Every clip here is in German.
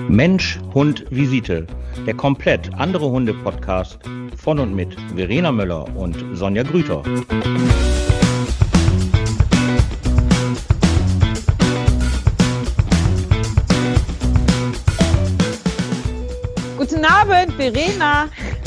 Mensch, Hund, Visite. Der komplett andere Hunde-Podcast von und mit Verena Möller und Sonja Grüter. Guten Abend, Verena.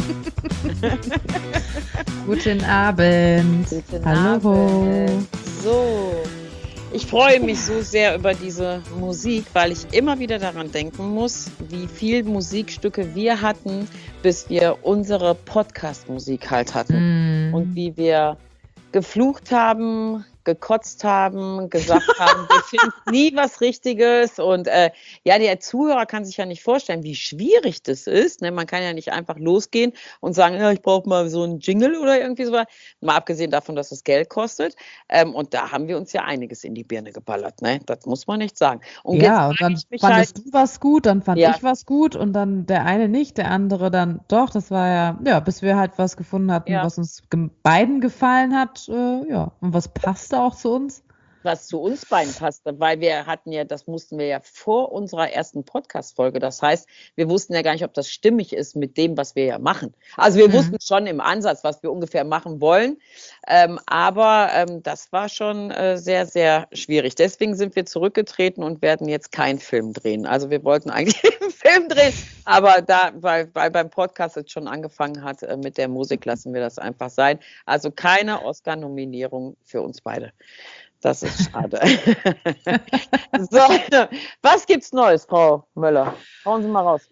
Guten Abend. Guten Hallo. Abend. So, ich freue mich so sehr über diese Musik, weil ich immer wieder daran denken muss, wie viel Musikstücke wir hatten, bis wir unsere Podcast-Musik halt hatten. Und wie wir geflucht haben, gekotzt haben, gesagt haben, wir finden nie was Richtiges. Und ja, der Zuhörer kann sich ja nicht vorstellen, wie schwierig das ist. Ne? Man kann ja nicht einfach losgehen und sagen, ja, ich brauche mal so einen Jingle oder irgendwie so. Mal abgesehen davon, dass es Geld kostet. Und da haben wir uns ja einiges in die Birne geballert. Ne? Das muss man nicht sagen. Und ja, und dann fandest du was gut, dann fand ich was gut und dann der eine nicht, der andere dann doch. Das war ja, bis wir halt was gefunden hatten, was uns beiden gefallen hat. Ja, und was passte auch zu uns? Was zu uns beiden passte, weil wir hatten ja, das mussten wir ja vor unserer ersten Podcast-Folge. Das heißt, wir wussten ja gar nicht, ob das stimmig ist mit dem, was wir ja machen. Also wir wussten schon im Ansatz, was wir ungefähr machen wollen, aber das war schon sehr, sehr schwierig. Deswegen sind wir zurückgetreten und werden jetzt keinen Film drehen. Also wir wollten eigentlich einen Film drehen, aber weil beim Podcast jetzt schon angefangen hat mit der Musik, lassen wir das einfach sein. Also keine Oscar-Nominierung für uns beide. Das ist schade. So, was gibt's Neues, Frau Möller? Hauen Sie mal raus.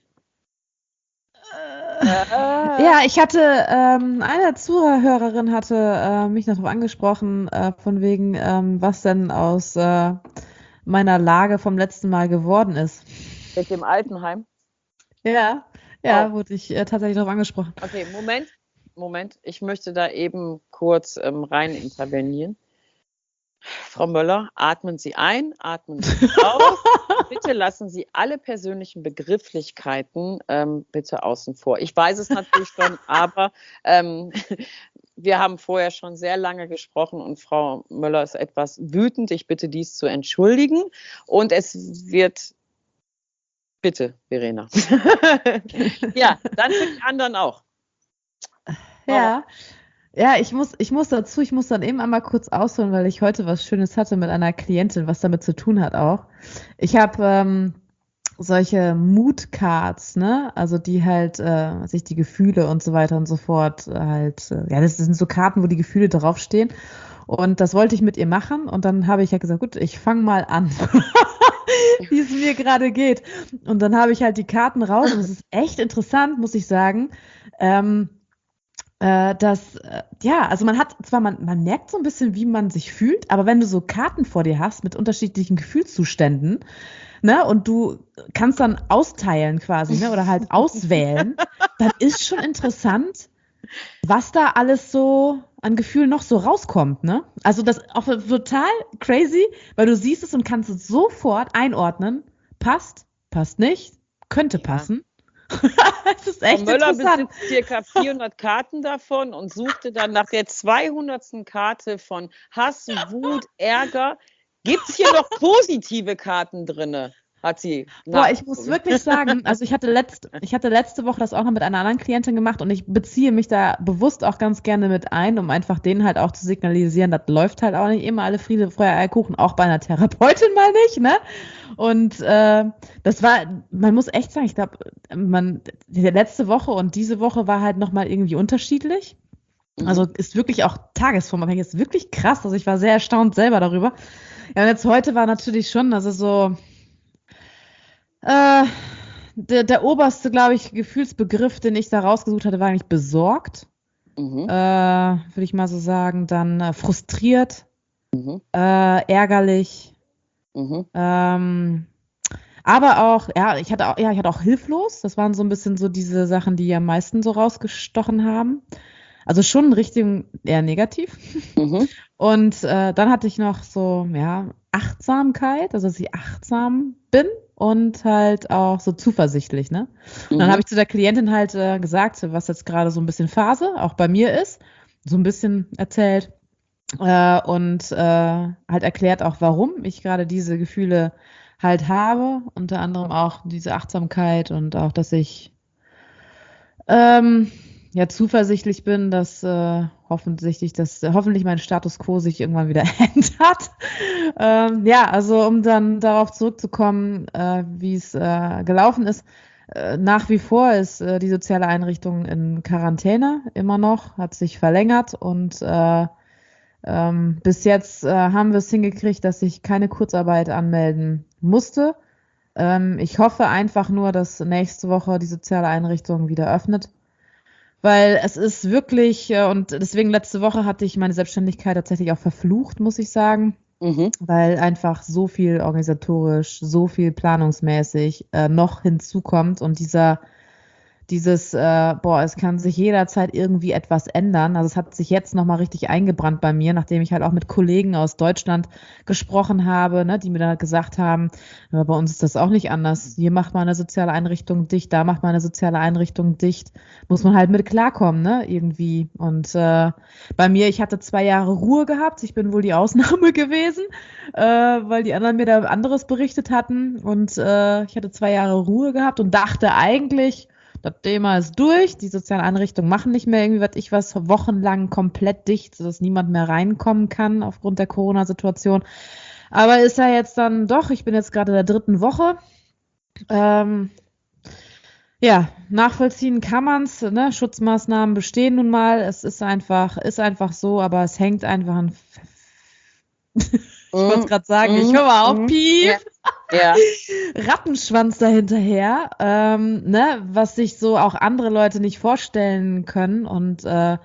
Ja, ich hatte, eine Zuhörerin hatte mich noch darauf angesprochen, von wegen, was denn aus meiner Lage vom letzten Mal geworden ist. Mit dem Altenheim? Ja, wurde ich tatsächlich darauf angesprochen. Okay, Moment. Ich möchte da eben kurz rein intervenieren. Frau Möller, atmen Sie ein, atmen Sie aus. Bitte lassen Sie alle persönlichen Begrifflichkeiten bitte außen vor. Ich weiß es natürlich schon, aber wir haben vorher schon sehr lange gesprochen und Frau Möller ist etwas wütend. Ich bitte dies zu entschuldigen und es wird... Bitte, Verena. Ja, dann für die anderen auch. Ja, ich muss dann eben einmal kurz ausholen, weil ich heute was Schönes hatte mit einer Klientin, was damit zu tun hat auch. Ich habe solche Mood-Cards, ne? Also die halt sich die Gefühle und so weiter und so fort das sind so Karten, wo die Gefühle draufstehen. Und das wollte ich mit ihr machen und dann habe ich ja gesagt, gut, ich fange mal an, wie es mir gerade geht. Und dann habe ich halt die Karten raus und es ist echt interessant, muss ich sagen. Also man merkt so ein bisschen, wie man sich fühlt, aber wenn du so Karten vor dir hast mit unterschiedlichen Gefühlszuständen, ne, und du kannst dann austeilen quasi, ne, oder halt auswählen, dann ist schon interessant, was da alles so an Gefühlen noch so rauskommt, ne? Also das ist auch total crazy, weil du siehst es und kannst es sofort einordnen, passt nicht, könnte passen. Das ist echt Möller interessant. besitzt ca. 400 Karten davon und suchte dann nach der 200. Karte von Hass, Wut, Ärger. Gibt es hier noch positive Karten drin? Hat sie. Boah, ich muss wirklich sagen, also ich hatte letzte Woche das auch noch mit einer anderen Klientin gemacht und ich beziehe mich da bewusst auch ganz gerne mit ein, um einfach denen halt auch zu signalisieren, das läuft halt auch nicht immer alle Friede, Freude, Eierkuchen, auch bei einer Therapeutin mal nicht, ne? Und das war, man muss echt sagen, ich glaube, die letzte Woche und diese Woche war halt nochmal irgendwie unterschiedlich. Also ist wirklich auch tagesformabhängig, ist wirklich krass, also ich war sehr erstaunt selber darüber. Ja, und jetzt heute war natürlich schon, also so, der oberste, glaube ich, Gefühlsbegriff, den ich da rausgesucht hatte, war eigentlich besorgt. Würde ich mal so sagen. Dann frustriert, ärgerlich. Aber auch, ich hatte auch hilflos. Das waren so ein bisschen so diese Sachen, die am meisten so rausgestochen haben. Also schon in Richtung eher negativ. Und dann hatte ich noch so, Achtsamkeit, also dass ich achtsam bin und halt auch so zuversichtlich, ne? Und dann habe ich zu der Klientin halt gesagt, was jetzt gerade so ein bisschen Phase auch bei mir ist, so ein bisschen erzählt und halt erklärt auch, warum ich gerade diese Gefühle halt habe. Unter anderem auch diese Achtsamkeit und auch, dass ich ja zuversichtlich bin, dass hoffentlich mein Status quo sich irgendwann wieder ändert. Ja, also um dann darauf zurückzukommen, wie es gelaufen ist. Nach wie vor ist die soziale Einrichtung in Quarantäne immer noch, hat sich verlängert und bis jetzt haben wir es hingekriegt, dass ich keine Kurzarbeit anmelden musste. Ich hoffe einfach nur, dass nächste Woche die soziale Einrichtung wieder öffnet, weil es ist wirklich, und deswegen letzte Woche hatte ich meine Selbstständigkeit tatsächlich auch verflucht, muss ich sagen, weil einfach so viel organisatorisch, so viel planungsmäßig noch hinzukommt und es kann sich jederzeit irgendwie etwas ändern. Also es hat sich jetzt nochmal richtig eingebrannt bei mir, nachdem ich halt auch mit Kollegen aus Deutschland gesprochen habe, ne, die mir dann halt gesagt haben, bei uns ist das auch nicht anders. Hier macht man eine soziale Einrichtung dicht, da macht man eine soziale Einrichtung dicht. Muss man halt mit klarkommen, ne, irgendwie. Und bei mir, ich hatte 2 Jahre Ruhe gehabt. Ich bin wohl die Ausnahme gewesen, weil die anderen mir da anderes berichtet hatten. Und ich hatte 2 Jahre Ruhe gehabt und dachte eigentlich, das Thema ist durch, die sozialen Einrichtungen machen nicht mehr irgendwie wochenlang komplett dicht, sodass niemand mehr reinkommen kann aufgrund der Corona-Situation. Aber ist ja jetzt dann doch, ich bin jetzt gerade in der 3. Woche. Ja, nachvollziehen kann man es, ne? Schutzmaßnahmen bestehen nun mal. Es ist einfach so, aber es hängt einfach an. Ich wollte es gerade sagen, ich höre mal auf, Piep. Ja. Rattenschwanz dahinterher, ne, was sich so auch andere Leute nicht vorstellen können. Und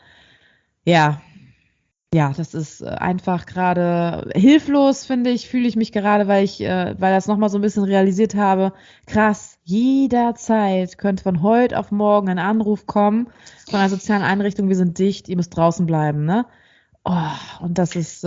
ja, das ist einfach gerade hilflos, finde ich, fühle ich mich gerade, weil das nochmal so ein bisschen realisiert habe. Krass, jederzeit könnte von heute auf morgen ein Anruf kommen von einer sozialen Einrichtung, wir sind dicht, ihr müsst draußen bleiben, ne? Oh, und das ist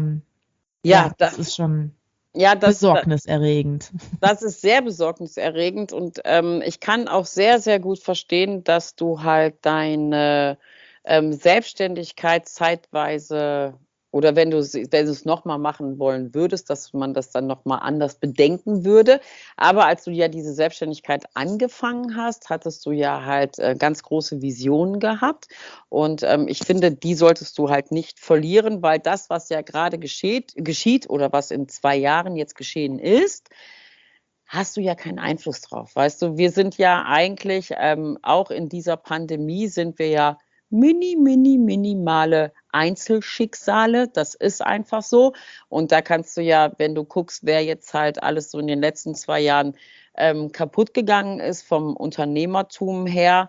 das ist schon besorgniserregend. Das ist sehr besorgniserregend und ich kann auch sehr, sehr gut verstehen, dass du halt deine Selbstständigkeit zeitweise oder wenn du es nochmal machen wollen würdest, dass man das dann nochmal anders bedenken würde. Aber als du ja diese Selbstständigkeit angefangen hast, hattest du ja halt ganz große Visionen gehabt. Und ich finde, die solltest du halt nicht verlieren, weil das, was ja gerade geschieht oder was in 2 Jahren jetzt geschehen ist, hast du ja keinen Einfluss drauf. Weißt du, wir sind ja eigentlich, auch in dieser Pandemie sind wir ja minimale Einzelschicksale. Das ist einfach so. Und da kannst du ja, wenn du guckst, wer jetzt halt alles so in den letzten 2 Jahren kaputt gegangen ist vom Unternehmertum her,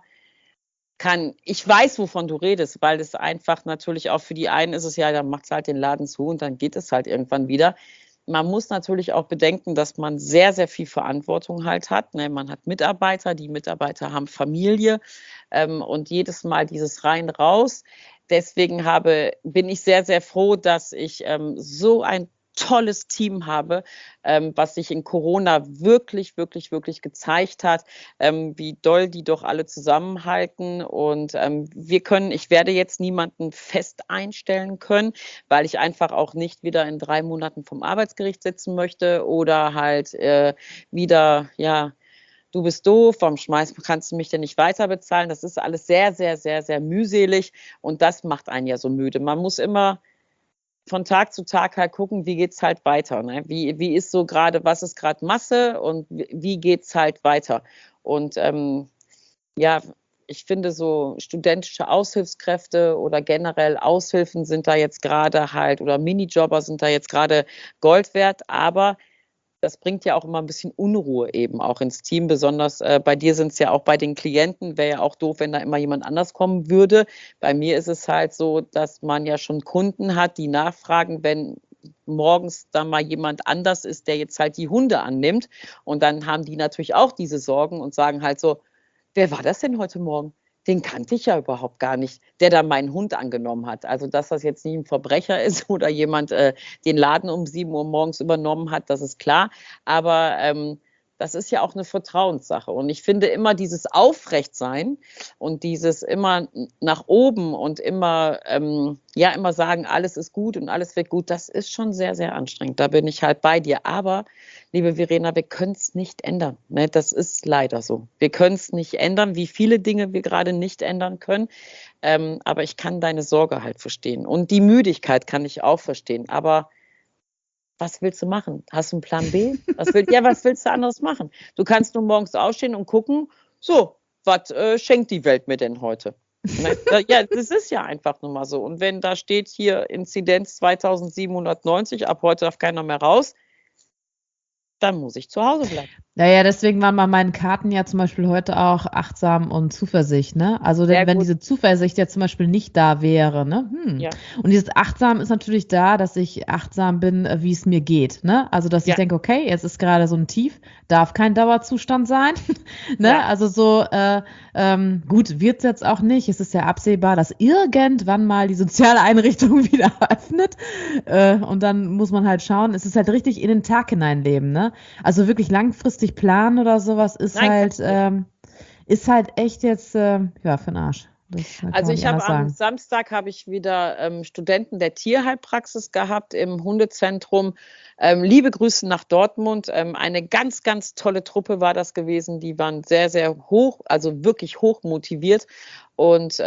ich weiß, wovon du redest, weil es einfach natürlich auch für die einen ist es ja, dann macht es halt den Laden zu und dann geht es halt irgendwann wieder. Man muss natürlich auch bedenken, dass man sehr, sehr viel Verantwortung halt hat. Ne? Man hat Mitarbeiter, die Mitarbeiter haben Familie und jedes Mal dieses rein raus. Deswegen bin ich sehr, sehr froh, dass ich so ein tolles Team habe, was sich in Corona wirklich, wirklich, wirklich gezeigt hat, wie doll die doch alle zusammenhalten. Und ich werde jetzt niemanden fest einstellen können, weil ich einfach auch nicht wieder in 3 Monaten vom Arbeitsgericht sitzen möchte oder halt wieder, ja, du bist doof, warum kannst du mich denn nicht weiter bezahlen? Das ist alles sehr, sehr, sehr, sehr mühselig und das macht einen ja so müde. Man muss immer von Tag zu Tag halt gucken, wie geht's halt weiter, ne? Wie ist so gerade, was ist gerade Masse und wie geht's halt weiter? Und ja, ich finde so studentische Aushilfskräfte oder generell Aushilfen sind da jetzt gerade halt oder Minijobber sind da jetzt gerade Gold wert, aber das bringt ja auch immer ein bisschen Unruhe eben auch ins Team. Besonders bei dir sind es ja auch bei den Klienten, wäre ja auch doof, wenn da immer jemand anders kommen würde. Bei mir ist es halt so, dass man ja schon Kunden hat, die nachfragen, wenn morgens da mal jemand anders ist, der jetzt halt die Hunde annimmt. Und dann haben die natürlich auch diese Sorgen und sagen halt so, wer war das denn heute Morgen? Den kannte ich ja überhaupt gar nicht, der da meinen Hund angenommen hat. Also, dass das jetzt nicht ein Verbrecher ist oder jemand den Laden um 7 Uhr morgens übernommen hat, das ist klar. Aber das ist ja auch eine Vertrauenssache. Und ich finde immer dieses Aufrechtsein und dieses immer nach oben und immer, immer sagen, alles ist gut und alles wird gut, das ist schon sehr, sehr anstrengend. Da bin ich halt bei dir. Aber, liebe Verena, wir können es nicht ändern. Ne? Das ist leider so. Wir können es nicht ändern, wie viele Dinge wir gerade nicht ändern können. Aber ich kann deine Sorge halt verstehen. Und die Müdigkeit kann ich auch verstehen. Aber was willst du machen? Hast du einen Plan B? Was willst du anderes machen? Du kannst nur morgens aufstehen und gucken, so, was schenkt die Welt mir denn heute? Ja, das ist ja einfach nur mal so. Und wenn da steht hier Inzidenz 2790, ab heute darf keiner mehr raus, dann muss ich zu Hause bleiben. Naja, deswegen waren bei meinen Karten ja zum Beispiel heute auch achtsam und Zuversicht, ne? Also wenn diese Zuversicht ja zum Beispiel nicht da wäre, ne? Ja. Und dieses achtsam ist natürlich da, dass ich achtsam bin, wie es mir geht, ne? Also dass ich denke, okay, jetzt ist gerade so ein Tief, darf kein Dauerzustand sein, ne? Ja. Also so, gut, wird's jetzt auch nicht. Es ist ja absehbar, dass irgendwann mal die soziale Einrichtung wieder öffnet und dann muss man halt schauen, es ist halt richtig in den Tag hineinleben, ne? Also wirklich langfristig planen oder sowas ist halt echt jetzt für den Arsch. Also ich habe am Samstag wieder Studenten der Tierheilpraxis gehabt im Hundezentrum. Liebe Grüße nach Dortmund. Eine ganz, ganz tolle Truppe war das gewesen. Die waren sehr, sehr hoch, also wirklich hoch motiviert. Und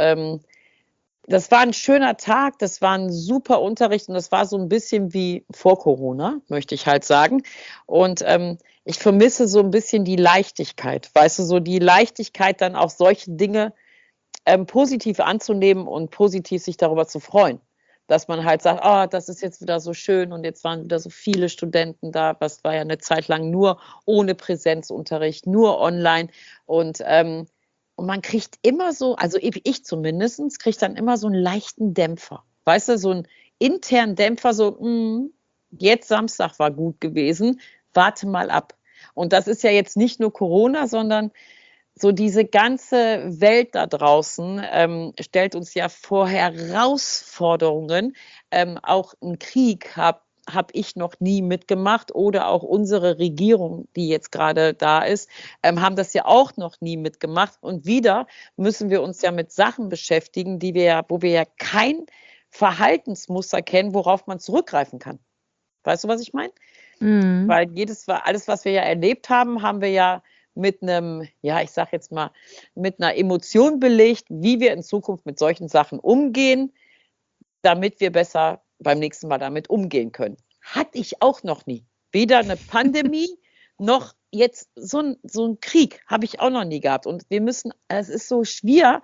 das war ein schöner Tag, das war ein super Unterricht und das war so ein bisschen wie vor Corona, möchte ich halt sagen. Und ich vermisse so ein bisschen die Leichtigkeit, weißt du, so die Leichtigkeit, dann auch solche Dinge positiv anzunehmen und positiv sich darüber zu freuen. Dass man halt sagt, oh, das ist jetzt wieder so schön und jetzt waren wieder so viele Studenten da, was war ja eine Zeit lang nur ohne Präsenzunterricht, nur online und man kriegt immer so, also ich zumindest, kriege dann immer so einen leichten Dämpfer. Weißt du, so einen internen Dämpfer, so, jetzt Samstag war gut gewesen, warte mal ab. Und das ist ja jetzt nicht nur Corona, sondern so diese ganze Welt da draußen stellt uns ja vor Herausforderungen. Auch ein Krieg habe ich noch nie mitgemacht oder auch unsere Regierung, die jetzt gerade da ist, haben das ja auch noch nie mitgemacht. Und wieder müssen wir uns ja mit Sachen beschäftigen, wo wir ja kein Verhaltensmuster kennen, worauf man zurückgreifen kann. Weißt du, was ich meine? Mhm. Weil alles, was wir ja erlebt haben, haben wir ja mit einem, ich sag jetzt mal, mit einer Emotion belegt, wie wir in Zukunft mit solchen Sachen umgehen, damit wir besser beim nächsten Mal damit umgehen können. Hatte ich auch noch nie. Weder eine Pandemie noch jetzt so ein Krieg habe ich auch noch nie gehabt. Und es ist so schwer,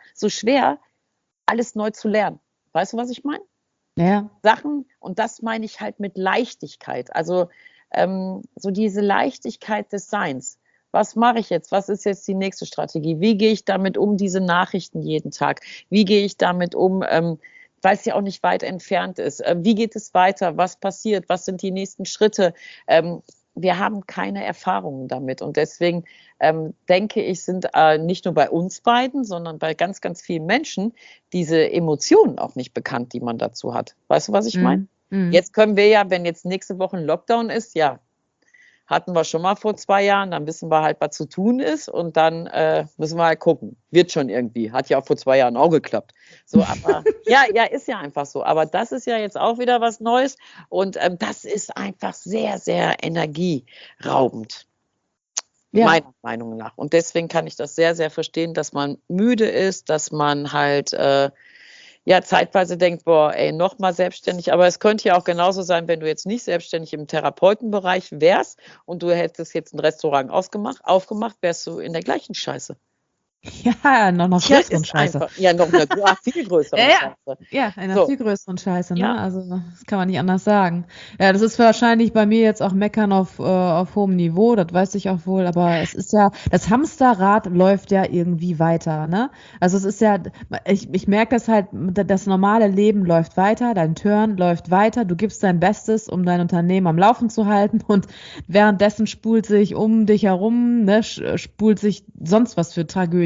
alles neu zu lernen. Weißt du, was ich meine? Ja. Sachen, und das meine ich halt mit Leichtigkeit. Also so diese Leichtigkeit des Seins. Was mache ich jetzt? Was ist jetzt die nächste Strategie? Wie gehe ich damit um, diese Nachrichten jeden Tag? Wie gehe ich damit um, weil es ja auch nicht weit entfernt ist? Wie geht es weiter? Was passiert? Was sind die nächsten Schritte? Wir haben keine Erfahrungen damit. Und deswegen denke ich, sind nicht nur bei uns beiden, sondern bei ganz, ganz vielen Menschen diese Emotionen auch nicht bekannt, die man dazu hat. Weißt du, was ich meine? Jetzt können wir ja, wenn jetzt nächste Woche ein Lockdown ist, hatten wir schon mal vor 2 Jahren, dann wissen wir halt, was zu tun ist und dann müssen wir halt gucken. Wird schon irgendwie. Hat ja auch vor 2 Jahren auch geklappt. So, aber ist ja einfach so. Aber das ist ja jetzt auch wieder was Neues und das ist einfach sehr, sehr energieraubend. Ja. Meiner Meinung nach. Und deswegen kann ich das sehr, sehr verstehen, dass man müde ist, dass man halt zeitweise denkt, nochmal selbstständig. Aber es könnte ja auch genauso sein, wenn du jetzt nicht selbstständig im Therapeutenbereich wärst und du hättest jetzt ein Restaurant aufgemacht, wärst du in der gleichen Scheiße. Ja, noch größeren Scheiße. Noch eine viel größere Scheiße. Ja, einer viel größeren Scheiße, ne? Ja. Also das kann man nicht anders sagen. Ja, das ist wahrscheinlich bei mir jetzt auch Meckern auf hohem Niveau, das weiß ich auch wohl, aber es ist ja, das Hamsterrad läuft ja irgendwie weiter, ne? Also es ist ja, ich merke das halt, das normale Leben läuft weiter, dein Turn läuft weiter, du gibst dein Bestes, um dein Unternehmen am Laufen zu halten und währenddessen spult sich um dich herum, ne, spult sich sonst was für Tragödien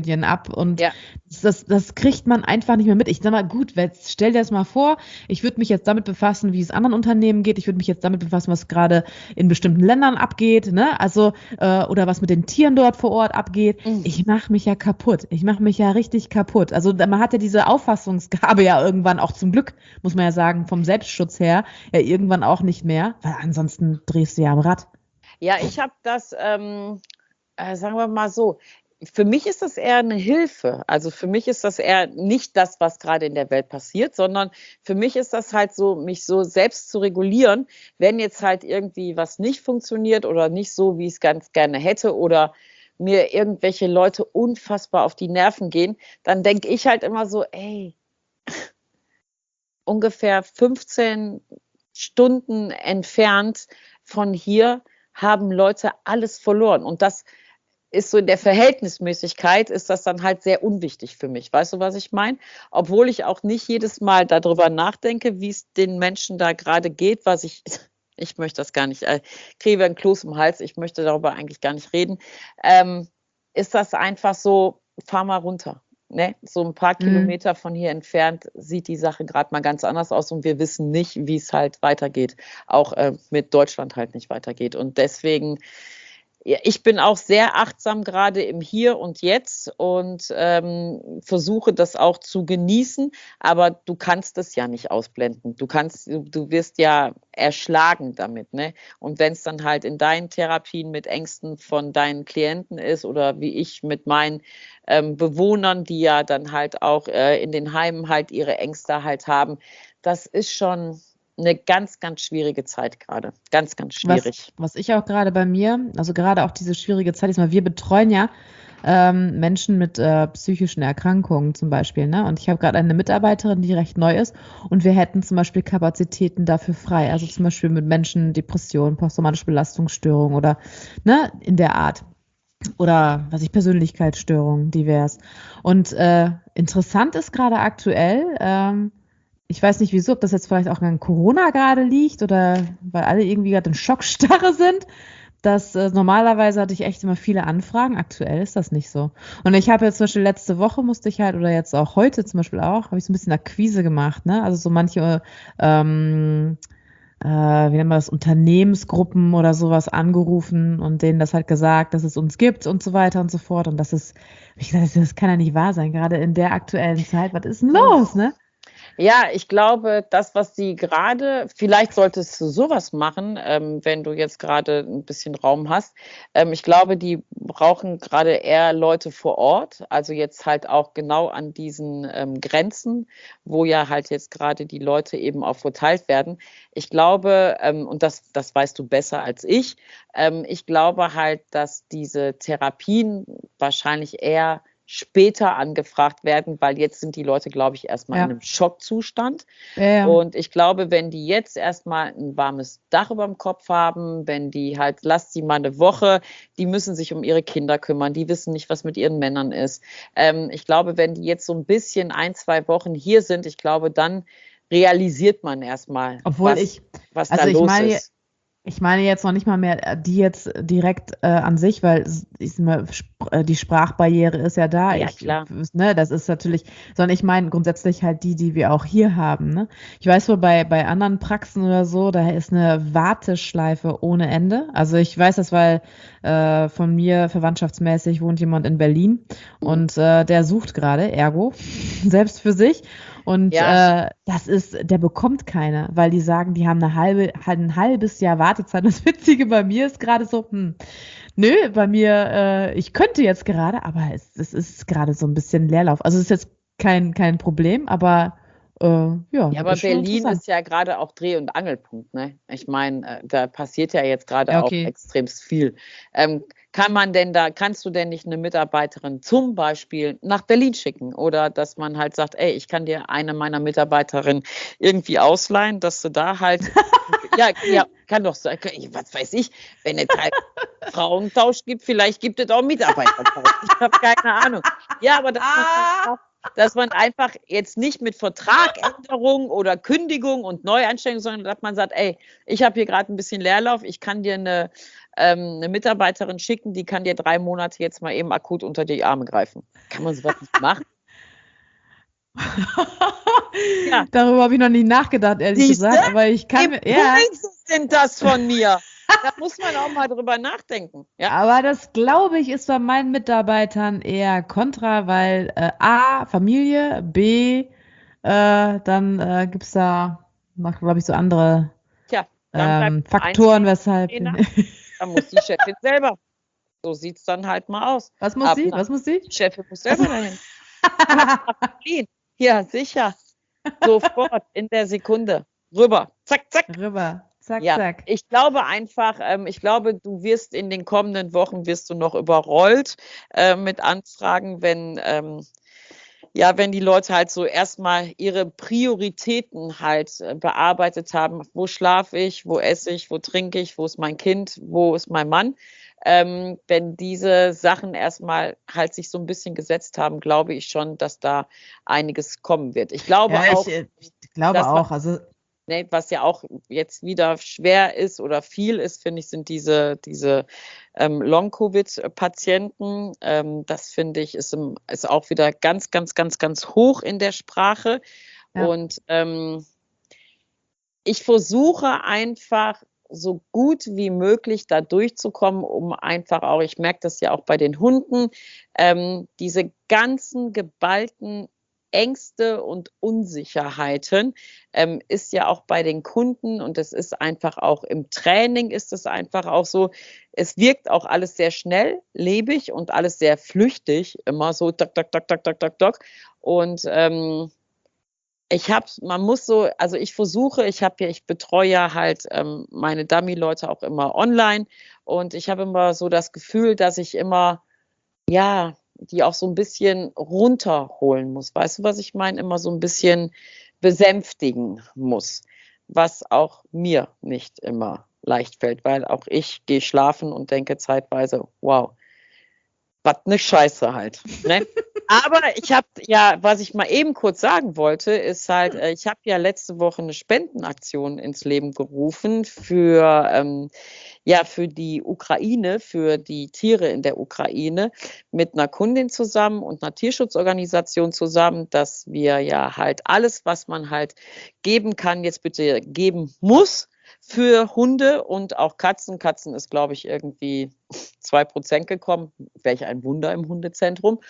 Medien ab und Ja. das kriegt man einfach nicht mehr mit. Ich sag mal, gut, stell dir das mal vor, ich würde mich jetzt damit befassen, wie es anderen Unternehmen geht. Ich würde mich jetzt damit befassen, was gerade in bestimmten Ländern abgeht, ne? Also, oder was mit den Tieren dort vor Ort abgeht. Ich mache mich ja kaputt. Ich mache mich ja richtig kaputt. Also man hat ja diese Auffassungsgabe ja irgendwann auch zum Glück, muss man ja sagen, vom Selbstschutz her, ja irgendwann auch nicht mehr, weil ansonsten drehst du ja am Rad. Ja, ich habe das, sagen wir mal so, für mich ist das eher eine Hilfe. Also für mich ist das eher nicht das, was gerade in der Welt passiert, sondern für mich ist das halt so, mich so selbst zu regulieren, wenn jetzt halt irgendwie was nicht funktioniert oder nicht so, wie ich es ganz gerne hätte oder mir irgendwelche Leute unfassbar auf die Nerven gehen, dann denke ich halt immer so, ey, ungefähr 15 Stunden entfernt von hier haben Leute alles verloren. Und das ist so in der Verhältnismäßigkeit, ist das dann halt sehr unwichtig für mich. Weißt du, was ich meine? Obwohl ich auch nicht jedes Mal darüber nachdenke, wie es den Menschen da gerade geht, ich möchte das gar nicht, kriege ein Kloß im Hals, ich möchte darüber eigentlich gar nicht reden, ist das einfach so, fahr mal runter. Ne? So ein paar Kilometer von hier entfernt sieht die Sache gerade mal ganz anders aus und wir wissen nicht, wie es halt weitergeht. Auch mit Deutschland halt nicht weitergeht. Und deswegen, ja, ich bin auch sehr achtsam gerade im Hier und Jetzt und versuche das auch zu genießen, aber du kannst es ja nicht ausblenden. Du wirst ja erschlagen damit, ne? Und wenn es dann halt in deinen Therapien mit Ängsten von deinen Klienten ist oder wie ich mit meinen Bewohnern, die ja dann halt auch in den Heimen halt ihre Ängste halt haben, das ist schon eine ganz, ganz schwierige Zeit gerade. Ganz, ganz schwierig. Was ich auch gerade bei mir, also gerade auch diese schwierige Zeit ist, weil wir betreuen ja Menschen mit psychischen Erkrankungen zum Beispiel, ne? Und ich habe gerade eine Mitarbeiterin, die recht neu ist und wir hätten zum Beispiel Kapazitäten dafür frei. Also zum Beispiel mit Menschen Depressionen, posttraumatische Belastungsstörungen oder ne, in der Art. Oder Persönlichkeitsstörungen, divers. Und interessant ist gerade aktuell, ich weiß nicht wieso, ob das jetzt vielleicht auch an Corona gerade liegt oder weil alle irgendwie gerade in Schockstarre sind, dass normalerweise hatte ich echt immer viele Anfragen. Aktuell ist das nicht so. Und ich habe jetzt zum Beispiel letzte Woche musste ich halt, oder jetzt auch heute zum Beispiel auch, habe ich so ein bisschen Akquise gemacht, ne? Also so manche wie nennen wir das, Unternehmensgruppen oder sowas angerufen und denen das halt gesagt, dass es uns gibt und so weiter und so fort. Und ich gesagt, das kann ja nicht wahr sein, gerade in der aktuellen Zeit. Was ist denn los, ne? Ja, ich glaube, das, was sie gerade, vielleicht solltest du sowas machen, wenn du jetzt gerade ein bisschen Raum hast. Ich glaube, die brauchen gerade eher Leute vor Ort, also jetzt halt auch genau an diesen Grenzen, wo ja halt jetzt gerade die Leute eben auch verteilt werden. Ich glaube, und das weißt du besser als ich glaube halt, dass diese Therapien wahrscheinlich eher später angefragt werden, weil jetzt sind die Leute, glaube ich, erstmal in einem Schockzustand. Ja. Und ich glaube, wenn die jetzt erstmal ein warmes Dach über dem Kopf haben, wenn die halt, lasst sie mal eine Woche, die müssen sich um ihre Kinder kümmern, die wissen nicht, was mit ihren Männern ist. Ich glaube, wenn die jetzt so ein bisschen 1-2 Wochen hier sind, ich glaube, dann realisiert man erstmal, was da los ist. Ich meine jetzt noch nicht mal mehr die jetzt direkt an sich, weil die Sprachbarriere ist ja da. Ja, klar. Ne, das ist natürlich, sondern ich meine grundsätzlich halt die wir auch hier haben. Ne? Ich weiß wohl bei anderen Praxen oder so, da ist eine Warteschleife ohne Ende. Also ich weiß das, weil von mir verwandtschaftsmäßig wohnt jemand in Berlin und der sucht gerade, ergo, selbst für sich. Und der bekommt keine, weil die sagen, die haben ein halbes Jahr Wartezeit. Das Witzige bei mir ist gerade so, nö, bei mir, ich könnte jetzt gerade, aber es ist gerade so ein bisschen Leerlauf. Also es ist jetzt kein Problem, aber ja, aber Berlin ist ja gerade auch Dreh- und Angelpunkt, ne? Ich meine, da passiert ja jetzt gerade auch extrem viel. Kannst du denn nicht eine Mitarbeiterin zum Beispiel nach Berlin schicken oder dass man halt sagt, ey, ich kann dir eine meiner Mitarbeiterinnen irgendwie ausleihen, dass du da halt, ja, kann doch sein, was weiß ich, wenn es halt Frauentausch gibt, vielleicht gibt es auch Mitarbeitertausch. Ich habe keine Ahnung. Ja, aber dass man einfach jetzt nicht mit Vertragänderung oder Kündigung und Neueinstellung, sondern dass man sagt, ey, ich habe hier gerade ein bisschen Leerlauf, ich kann dir eine eine Mitarbeiterin schicken, die kann dir 3 Monate jetzt mal eben akut unter die Arme greifen. Kann man sowas nicht machen? Ja. Darüber habe ich noch nie nachgedacht, ehrlich gesagt. Aber ich kann mir. Ja. Impulse sind das von mir. Da muss man auch mal drüber nachdenken. Ja. Aber das, glaube ich, ist bei meinen Mitarbeitern eher kontra, weil A, Familie, B, dann gibt es da noch, glaube ich, so andere Tja, dann Faktoren, weshalb. Da muss die Chefin selber. So sieht es dann halt mal aus. Was muss sie? Was muss sie? Die Chefin muss selber dahin. Ja, sicher. Sofort, in der Sekunde. Rüber. Zack, zack. Rüber. Zack, ja, zack. Ich glaube einfach, du wirst in den kommenden Wochen noch überrollt mit Anfragen, wenn die Leute halt so erstmal ihre Prioritäten halt bearbeitet haben. Wo schlafe ich, wo esse ich, wo trinke ich, wo ist mein Kind, wo ist mein Mann? Wenn diese Sachen erstmal halt sich so ein bisschen gesetzt haben, glaube ich schon, dass da einiges kommen wird. Ich glaube ich glaube auch. Was ja auch jetzt wieder schwer ist oder viel ist, finde ich, sind diese Long-Covid-Patienten. Das finde ich ist auch wieder ganz, ganz, ganz, ganz hoch in der Sprache. Ja. Und ich versuche einfach so gut wie möglich da durchzukommen, um einfach auch, ich merke das ja auch bei den Hunden, diese ganzen geballten Ängste und Unsicherheiten ist ja auch bei den Kunden und es ist einfach auch im Training ist es einfach auch so, es wirkt auch alles sehr schnelllebig und alles sehr flüchtig, immer so dock, dock, dock, dock, dock, dock, dock. Und ich betreue ja halt meine Dummy-Leute auch immer online und ich habe immer so das Gefühl, dass ich immer, die auch so ein bisschen runterholen muss. Weißt du, was ich meine? Immer so ein bisschen besänftigen muss, was auch mir nicht immer leicht fällt, weil auch ich gehe schlafen und denke zeitweise, wow, was eine Scheiße halt. Ne? Aber was ich mal eben kurz sagen wollte, ist halt, ich habe ja letzte Woche eine Spendenaktion ins Leben gerufen für die Ukraine, für die Tiere in der Ukraine mit einer Kundin zusammen und einer Tierschutzorganisation zusammen, dass wir ja halt alles, was man halt geben kann, jetzt bitte geben muss, für Hunde und auch Katzen. Katzen ist, glaube ich, irgendwie 2% gekommen. Welch ein Wunder im Hundezentrum.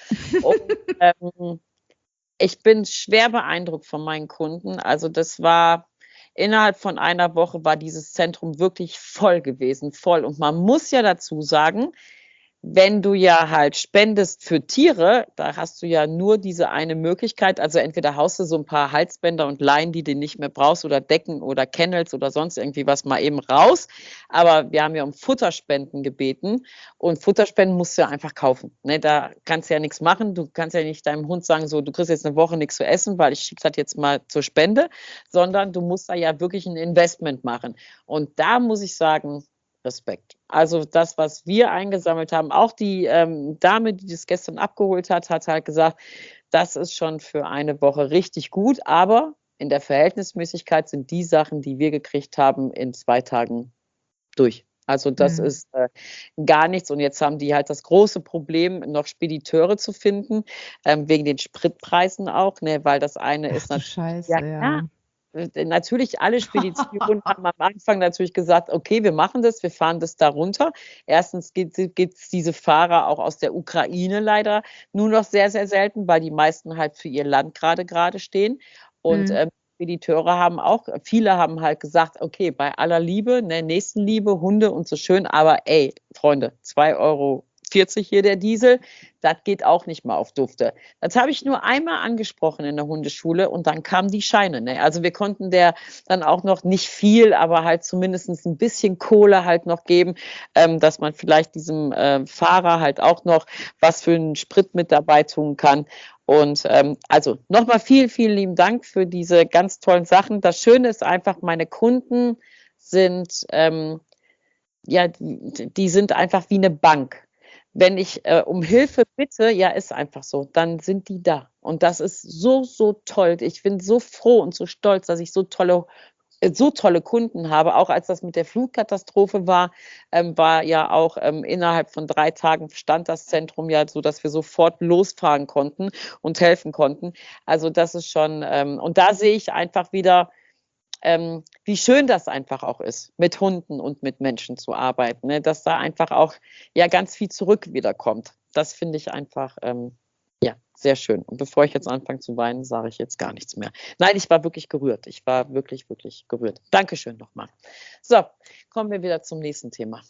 Und ich bin schwer beeindruckt von meinen Kunden. Also das war, innerhalb von einer Woche war dieses Zentrum wirklich voll gewesen, voll. Und man muss ja dazu sagen, wenn du ja halt spendest für Tiere, da hast du ja nur diese eine Möglichkeit, also entweder haust du so ein paar Halsbänder und Leinen, die du nicht mehr brauchst oder Decken oder Kennels oder sonst irgendwie was mal eben raus, aber wir haben ja um Futterspenden gebeten und Futterspenden musst du ja einfach kaufen, ne? Da kannst du ja nichts machen, du kannst ja nicht deinem Hund sagen, so du kriegst jetzt eine Woche nichts zu essen, weil ich schicke das jetzt mal zur Spende, sondern du musst da ja wirklich ein Investment machen und da muss ich sagen, Respekt. Also das, was wir eingesammelt haben, auch die Dame, die das gestern abgeholt hat, hat halt gesagt, das ist schon für eine Woche richtig gut, aber in der Verhältnismäßigkeit sind die Sachen, die wir gekriegt haben, in 2 Tagen durch. Also das ist gar nichts und jetzt haben die halt das große Problem, noch Spediteure zu finden, wegen den Spritpreisen auch, ne, weil das eine ist natürlich... Scheiße, ja. Natürlich, alle Speditionen haben am Anfang natürlich gesagt, okay, wir machen das, wir fahren das da runter. Erstens gibt es diese Fahrer auch aus der Ukraine leider nur noch sehr, sehr selten, weil die meisten halt für ihr Land gerade stehen. Und Spediteure viele haben halt gesagt, okay, bei aller Liebe, ne, Nächstenliebe, Hunde und so schön, aber ey, Freunde, 2,40 € hier der Diesel, das geht auch nicht mal auf Dufte. Das habe ich nur einmal angesprochen in der Hundeschule und dann kamen die Scheine. Ne? Also wir konnten der dann auch noch nicht viel, aber halt zumindest ein bisschen Kohle halt noch geben, dass man vielleicht diesem Fahrer halt auch noch was für einen Sprit mit dabei tun kann. Und also nochmal vielen, vielen lieben Dank für diese ganz tollen Sachen. Das Schöne ist einfach, meine Kunden sind, die sind einfach wie eine Bank. Wenn ich um Hilfe bitte, ja, ist einfach so, dann sind die da. Und das ist so, so toll. Ich bin so froh und so stolz, dass ich so tolle so tolle Kunden habe, auch als das mit der Flutkatastrophe war ja auch innerhalb von 3 Tagen stand das Zentrum ja so, dass wir sofort losfahren konnten und helfen konnten. Also das ist schon, und da sehe ich einfach wieder, wie schön das einfach auch ist, mit Hunden und mit Menschen zu arbeiten, ne? Dass da einfach auch ja ganz viel zurück wiederkommt. Das finde ich einfach ja sehr schön. Und bevor ich jetzt anfange zu weinen, sage ich jetzt gar nichts mehr. Nein, ich war wirklich gerührt. Ich war wirklich, wirklich gerührt. Dankeschön nochmal. So, kommen wir wieder zum nächsten Thema.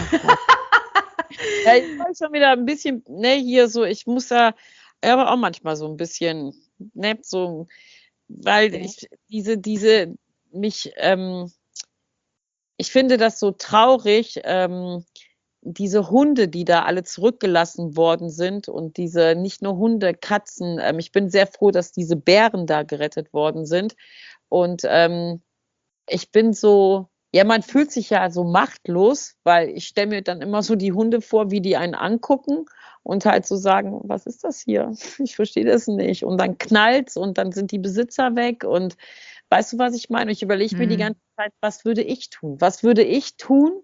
Ja, ich war schon wieder ein bisschen, ne, hier so, ich muss ja, aber auch manchmal so ein bisschen, ne, so, weil ich mich, ich finde das so traurig, diese Hunde, die da alle zurückgelassen worden sind und diese, nicht nur Hunde, Katzen, ich bin sehr froh, dass diese Bären da gerettet worden sind und ich bin so, ja, man fühlt sich ja so machtlos, weil ich stelle mir dann immer so die Hunde vor, wie die einen angucken und halt so sagen, was ist das hier? Ich verstehe das nicht. Und dann knallt's und dann sind die Besitzer weg und weißt du, was ich meine? Ich überlege mir die ganze Zeit, was würde ich tun? Was würde ich tun,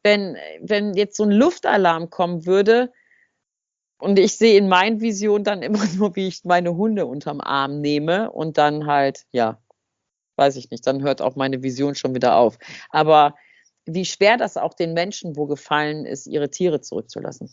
wenn jetzt so ein Luftalarm kommen würde und ich sehe in meinen Visionen dann immer nur, wie ich meine Hunde unterm Arm nehme und dann halt, ja, weiß ich nicht, dann hört auch meine Vision schon wieder auf. Aber wie schwer das auch den Menschen wohl gefallen ist, ihre Tiere zurückzulassen.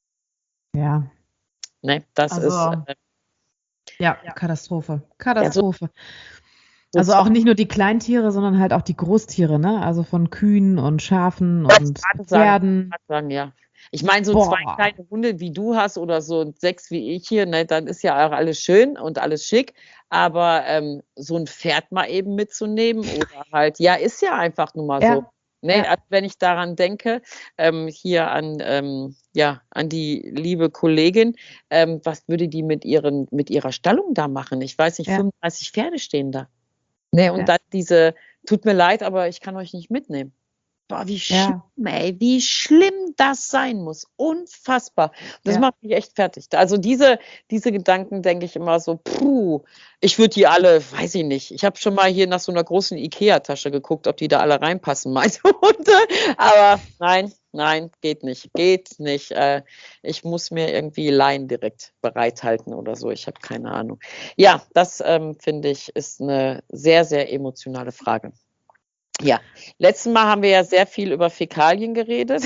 Ja. Ne, das Also, ist ja, Katastrophe. Katastrophe. so Also auch nicht nur die Kleintiere, sondern halt auch die Großtiere, ne? Also von Kühen und Schafen und Pferden. Ja. Ich meine, so 2 kleine Hunde wie du hast oder so 6 wie ich hier, ne, dann ist ja auch alles schön und alles schick. Aber so ein Pferd mal eben mitzunehmen oder halt, ja, ist ja einfach nur mal so. Ne, Ja. also wenn ich daran denke, hier an die liebe Kollegin, was würde die mit ihrer Stallung da machen? Ich weiß nicht, 35 Pferde stehen da. Ne, und dann tut mir leid, aber ich kann euch nicht mitnehmen. Boah, wie schlimm, ey, wie schlimm das sein muss. Unfassbar. Das macht mich echt fertig. Also diese Gedanken denke ich immer so, ich würde die alle, weiß ich nicht. Ich habe schon mal hier nach so einer großen Ikea-Tasche geguckt, ob die da alle reinpassen, meine Hunde. Aber nein, geht nicht. Geht nicht. Ich muss mir irgendwie Leinen direkt bereithalten oder so. Ich habe keine Ahnung. Ja, das finde ich ist eine sehr, sehr emotionale Frage. Ja, letztes Mal haben wir ja sehr viel über Fäkalien geredet.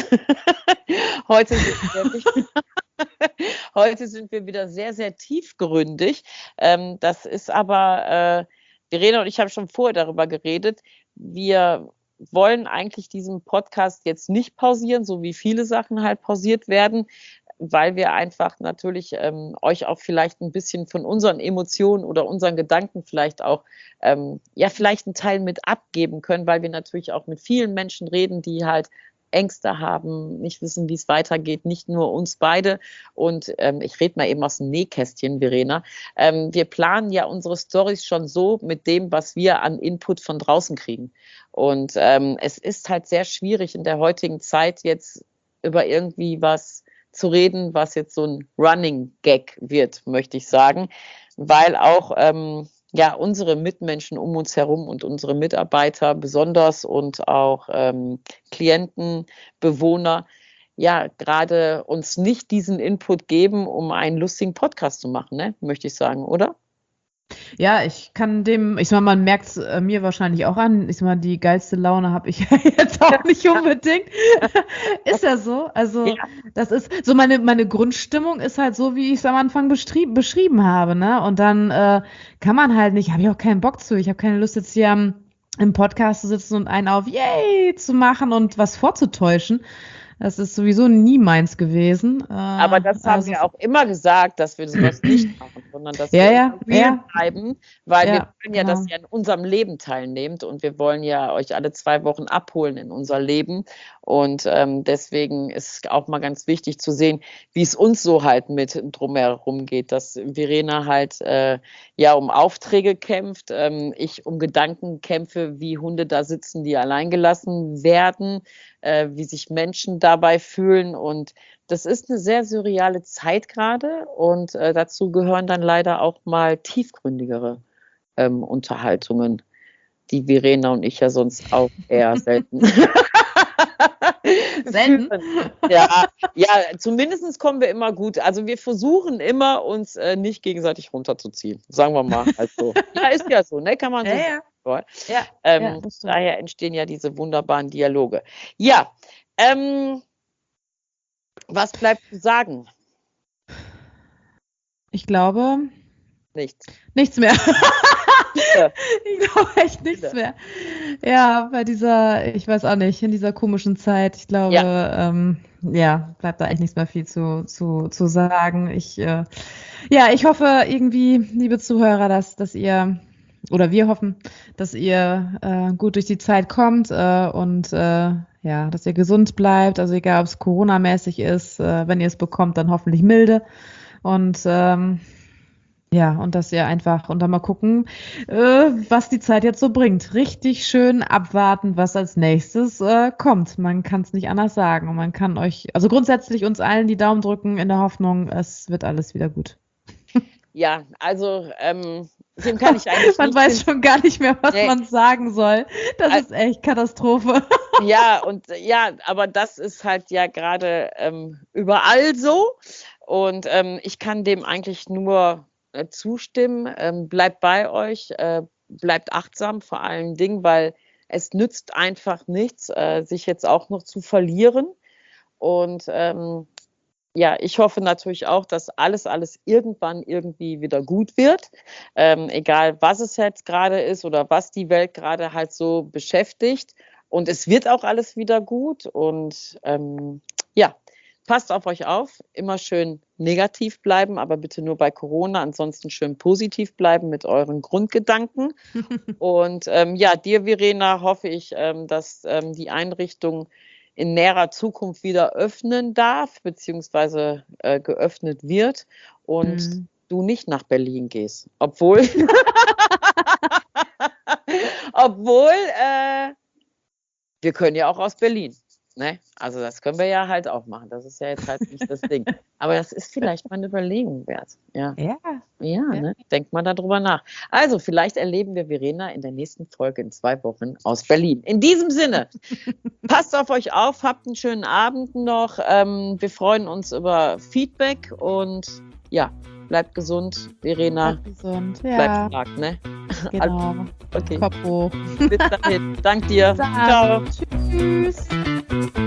Heute sind wir wieder sehr, sehr tiefgründig. Das ist aber, Verena und ich haben schon vorher darüber geredet, wir wollen eigentlich diesen Podcast jetzt nicht pausieren, so wie viele Sachen halt pausiert werden, weil wir einfach natürlich euch auch vielleicht ein bisschen von unseren Emotionen oder unseren Gedanken vielleicht auch, vielleicht einen Teil mit abgeben können, weil wir natürlich auch mit vielen Menschen reden, die halt Ängste haben, nicht wissen, wie es weitergeht, nicht nur uns beide. Und ich rede mal eben aus dem Nähkästchen, Verena. Wir planen ja unsere Storys schon so mit dem, was wir an Input von draußen kriegen. Und es ist halt sehr schwierig in der heutigen Zeit jetzt über irgendwie was zu reden, was jetzt so ein Running Gag wird, möchte ich sagen, weil auch unsere Mitmenschen um uns herum und unsere Mitarbeiter besonders und auch Klienten, Bewohner, ja, gerade uns nicht diesen Input geben, um einen lustigen Podcast zu machen, ne? Möchte ich sagen, oder? Ja, ich kann man merkt es mir wahrscheinlich auch an. Die geilste Laune habe ich jetzt auch nicht unbedingt. Ist ja so. Also, das ist so meine Grundstimmung ist halt so, wie ich es am Anfang beschrieben habe, ne? Und dann kann man halt nicht, habe ich auch keinen Bock zu. Ich habe keine Lust jetzt hier im Podcast zu sitzen und einen auf Yay zu machen und was vorzutäuschen. Das ist sowieso nie meins gewesen. Aber das haben wir auch immer gesagt, dass wir sowas nicht machen, sondern dass wir real bleiben, weil wir wollen ja, dass ihr an unserem Leben teilnehmt und wir wollen ja euch alle 2 Wochen abholen in unser Leben. Und deswegen ist auch mal ganz wichtig zu sehen, wie es uns so halt mit drumherum geht, dass Verena halt um Aufträge kämpft, ich um Gedanken kämpfe, wie Hunde da sitzen, die alleingelassen werden, wie sich Menschen dabei fühlen. Und das ist eine sehr surreale Zeit gerade und dazu gehören dann leider auch mal tiefgründigere Unterhaltungen. die Verena und ich ja sonst auch eher selten. Selten? Ja, zumindest kommen wir immer gut. Also wir versuchen immer, uns nicht gegenseitig runterzuziehen. Sagen wir mal halt so. Ja, ist ja so, ne? Kann man so sagen. Ja, Daher entstehen ja diese wunderbaren Dialoge. Ja, was bleibt zu sagen? Ich glaube, nichts mehr. Ja. Ich glaube echt nichts mehr. Ja, bei dieser, ich weiß auch nicht, in dieser komischen Zeit, ich glaube, bleibt da echt nichts mehr viel zu sagen. Ich hoffe irgendwie, liebe Zuhörer, dass ihr, oder wir hoffen, dass ihr gut durch die Zeit kommt und dass ihr gesund bleibt. Also egal, ob es Corona-mäßig ist, wenn ihr es bekommt, dann hoffentlich milde. Und und dass ihr einfach und dann mal gucken, was die Zeit jetzt so bringt. Richtig schön abwarten, was als nächstes kommt. Man kann es nicht anders sagen. Und man kann euch, also grundsätzlich uns allen die Daumen drücken in der Hoffnung, es wird alles wieder gut. Ja, also dem kann ich eigentlich man nicht weiß schon gar nicht mehr, was man sagen soll. Das ist echt Katastrophe. Ja, aber das ist halt ja gerade überall so. Und ich kann dem eigentlich nur zustimmen. Bleibt bei euch, bleibt achtsam vor allen Dingen, weil es nützt einfach nichts, sich jetzt auch noch zu verlieren. Und ich hoffe natürlich auch, dass alles irgendwann irgendwie wieder gut wird. Egal, was es jetzt gerade ist oder was die Welt gerade halt so beschäftigt. Und es wird auch alles wieder gut. Und passt auf euch auf. Immer schön negativ bleiben, aber bitte nur bei Corona. Ansonsten schön positiv bleiben mit euren Grundgedanken. Und dir, Verena, hoffe ich, dass die Einrichtung in näherer Zukunft wieder öffnen darf, beziehungsweise geöffnet wird und du nicht nach Berlin gehst. Obwohl wir können ja auch aus Berlin. Ne? Also das können wir ja halt auch machen. Das ist ja jetzt halt nicht das Ding. Aber das ist vielleicht mal eine Überlegung wert. Ja. Ne? Denkt mal darüber nach. Also vielleicht erleben wir Verena in der nächsten Folge in 2 Wochen aus Berlin. In diesem Sinne, passt auf euch auf, habt einen schönen Abend noch. Wir freuen uns über Feedback und bleibt gesund, Verena. Bleibt gesund, Bleibt stark, ne? Genau. Okay. Kopf hoch. Bis dahin. Dank dir. Ciao. Ciao. Tschüss.